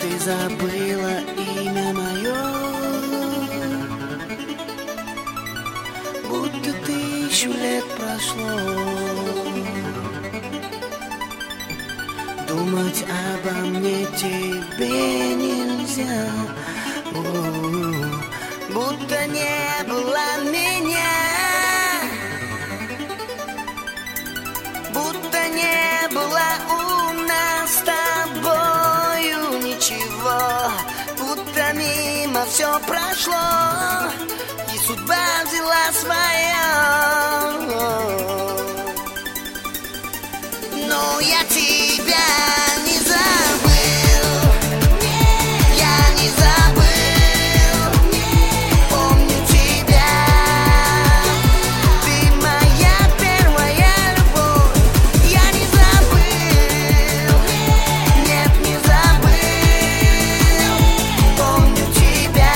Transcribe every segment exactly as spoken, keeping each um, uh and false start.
ты забыла имя мое, будто тысячу лет прошло. Думать обо мне тебе нельзя, о-о-о, будто не было меня, будто не было у нас с тобою ничего, будто мимо все прошло, и судьба взяла свое. Но я тебя не забыл, я не забыл, помню тебя, ты моя первая любовь. Я не забыл, нет, не забыл, помню тебя,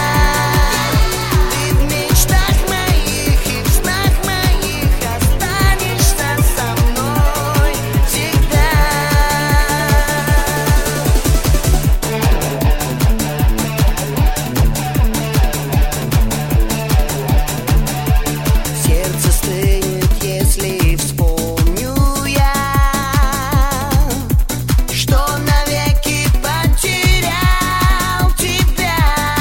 ты в мечтах моих и в снах моих останешься со мной всегда. Сердце стынет, если вспомню я, что навеки потерял тебя.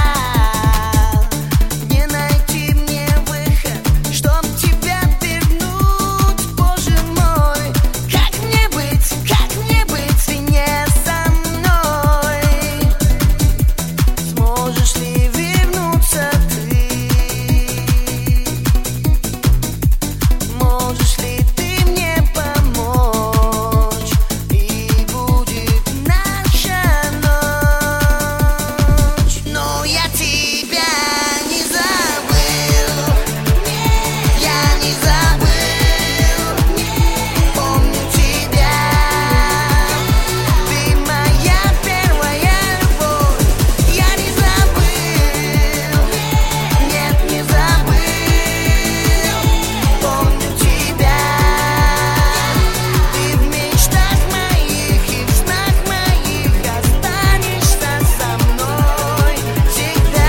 Не найти мне выход, чтоб тебя вернуть, Боже мой. Как мне быть, как мне быть и не со мной? Сможешь ли вернуться ты? Можешь ли ты мне помочь? И будет наша ночь. Но я тебя не забыл, я не забыл, помню тебя, ты моя первая любовь. Я не забыл, нет, не забыл, помню тебя, ты в мечтах моих и в снах моих останешься со мной всегда.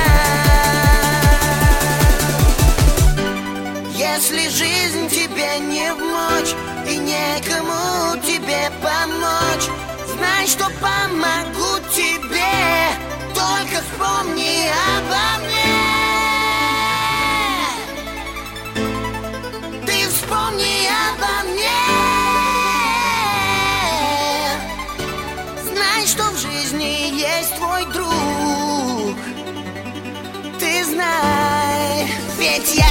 Если жизнь тебе не вмочь и некому тебе помочь, знай, что помогу тебе, только вспомни обо мне. Ты вспомни обо мне. Знай, что в жизни есть твой друг. Ты знай, ведь я